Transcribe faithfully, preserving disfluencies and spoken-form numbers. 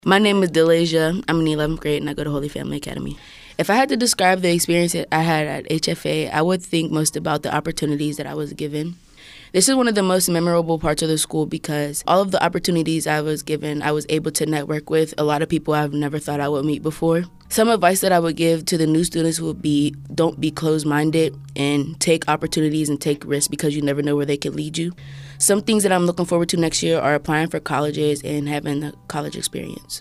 My name is Delasia. I'm in the eleventh grade and I go to Holy Family Academy. If I had to describe the experience that I had at H F A, I would think most about the opportunities that I was given. This is one of the most memorable parts of the school because all of the opportunities I was given, I was able to network with a lot of people I've never thought I would meet before. Some advice that I would give to the new students would be don't be closed-minded and take opportunities and take risks because you never know where they can lead you. Some things that I'm looking forward to next year are applying for colleges and having a college experience.